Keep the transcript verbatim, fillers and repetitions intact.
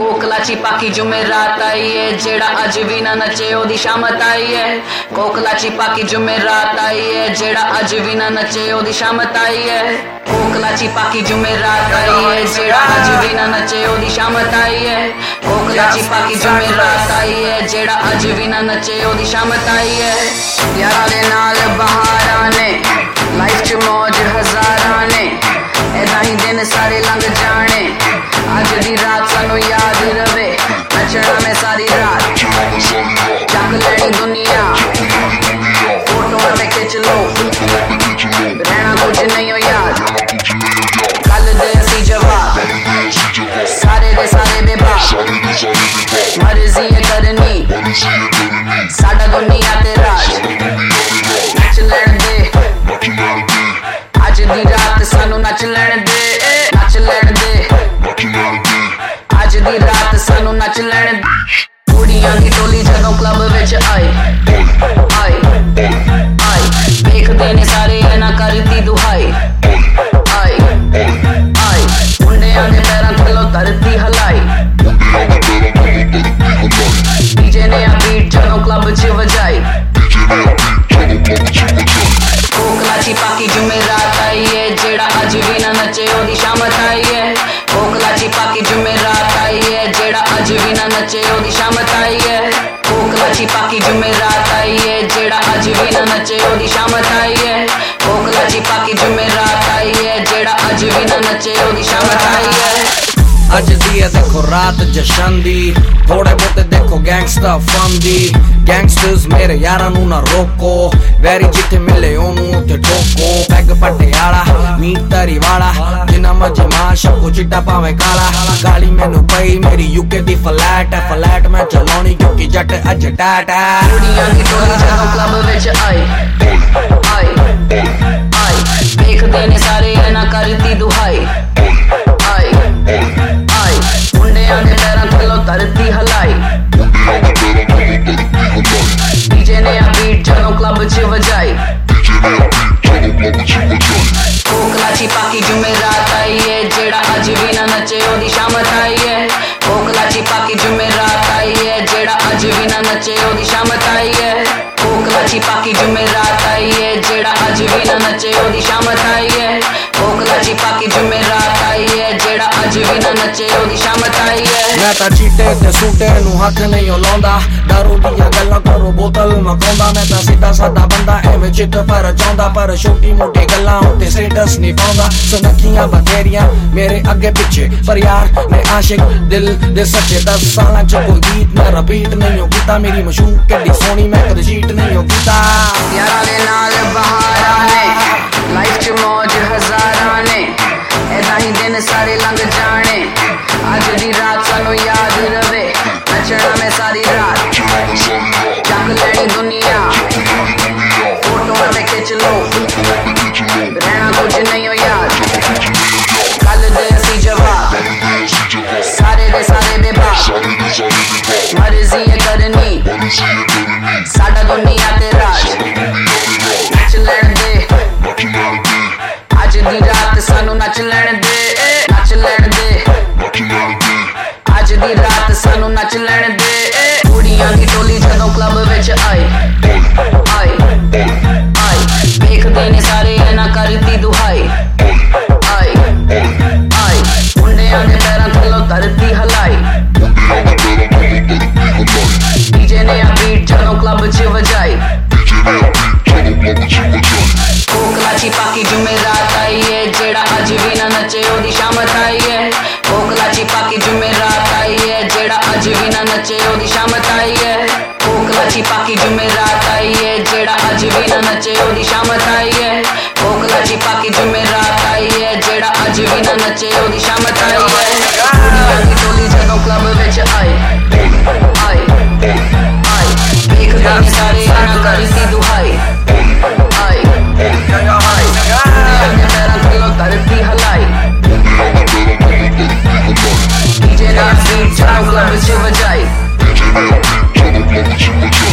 कोकलाची पाकी जुमेरात आई है जेड़ा अज भी ना नचे ओदी शामत आई है। कोकलाची पाकी जुमेरात आई है जेड़ा अज भी ना नचे ओदी शामत आई है। कोकलाची पाकी जुमेरात आई है जेड़ा अज भी ना नचे ओदी शामत आई है। कोकलाची पाकी जुमेरात आई है जेड़ा अज भी ना नचे ओदी शामत आई है। यारा दे नाल बहारां ने लाइफ च मौज हजारां ने ऐदा ही दिन सारे लंघ जाने अज दी रात सानू याद रवे नचना में सारी रात चक लेनी दुनिया फोटो ते खिच लो रहना कुछ नहीं हो याद कल दे असी जवाब सारे दे सारे बेबाक मर्जी है करनी साडा दुनिया ते राज नच लैण दे अज दी रात सानू नच लैण दे नच लैण दे अज दी रात सानू नच लैण कुड़ियां दी टोली जदों क्लब विच आई आई आई देखदे ने सारे ना करदी दुहाई आई आई मुंडियां दे पैरां थल्लों धरती हलाई डीजे ने आ बीट जदों क्लब च वजाई कोकलाची पाकी जुमेरात आई है जेड़ा अज भी ना नचे ओदी शामत आई है। कोकलाची पाकी जुमेरात आई है जेड़ा अज भी ना नचे ओदी शामत आई है। कोकलाची पाकी जुमेरात आई है जेड़ा अज भी ना नचे ओदी शामत आई है। कोकलाची पाकी जुमेरात आई है जेड़ा अज भी ना नचे ओदी शामत आई है। अज दी है देखो रात जशन दी थोड़े बहुते देखो गैंगस्टर फन दी गैंगस्टर्स मेरे यारां नू ना रोको वैरी जिथे मिले ओनू उथे ठोको पैग पटियाला मीट तरी वाला जिन्ना मर्जी मार शको चिट्टा पावे काला गाली मैनू पई मेरी यूके दी फ्लैट है फ्लैट मैं चलाउणी क्योंकि जट अज टैट है। कुड़ियां दी टोली जदों क्लब विच आई आई आई देखदे ने सारे ना करदी दुहाई आई आई मुंडियां दे पैरां थल्लों धरती हलाई डीजे ने आ बीट जदों क्लब च वजाई कोकलाची पाकी जुमेरात आई है जेड़ा अज भी ना नचे ओदी शामत आई है। कोकलाची पाकी जुमेरात आई है जेड़ा अज भी ना नचे ओदी शामत आई है। कोकलाची पाकी जुमेरात आई है जेड़ा अज भी ना नचे ओदी शामत आई है। कोकलाची पाकी जुमेरात आई है जेड़ा अज भी ना नचे ओदी शामत आई है। मैं तां चीटे ते सूटे नू हथ नहीं लाउंदा दारू दियां गल्लां करो बोतल मकाउंदा मैं तां सीधा सादा बंदा एवें चित पर चाहुंदा पर छोटी मोटी गल्लां उत्ते स्टेटस नहीं पाउंदा सुनखियां बथेरियां मेरे अगे पिछे पर यार मैं आशिक दिल दे सच्चे दस सालां च कोई गीत मैं रिपीट नहीं हो कीता मेरी मशहूर किड्डी सोहनी मैं कदे चीट नहीं हो कीता। यारां दे नाल बहारां ने लाइफ च मौज हजारां ने ऐदा ही दिन सारे लंघ जाने अज दी रात सानू याद रवे नचना में सारी रात चक लेनी दुनिया फोटो ते खिच लो रहना कुछ नहीं हो याद कल दे असी जवाब सारे दे सारे बेबाक मर्जी है करनी साडा दुनिया ते राज नच लैण दे अज दी रात सानू नच लैण दे नच लैण दे अज दी रात सानू नच लैण दे। कुड़ियां दी टोली जदों क्लब विच आई आई आई देखदे ने सारे ना करदी दुहाई आई आई मुंडियां दे पैरां थल्लों धरती हलाई डीजे ने आ बीट जदों क्लब च वजाई कोकलाची पाकी जुमेरात आई है जेड़ा अज भी ना नचे ओदी शामत आई है। कोकलाची पाकी जुमेरात आई है जेड़ा अज भी ना नचे ओदी शामत आई है। कोकलाची पाकी जुमेरात आई है जेड़ा अज भी ना नचे ओदी शामत आई है। कोकलाची पाकी जुमेरात आई है जेड़ा अज भी ना नचे ओदी शामत आई है। कुड़ियां दी टोली जदों क्लब विच आई आई आई देखदे ने सारे ना करदी दुहाई आई आई मुंडियां दे पैरां थल्लों धरती हलाई डीजे ने बीट जदों क्लब च वजाई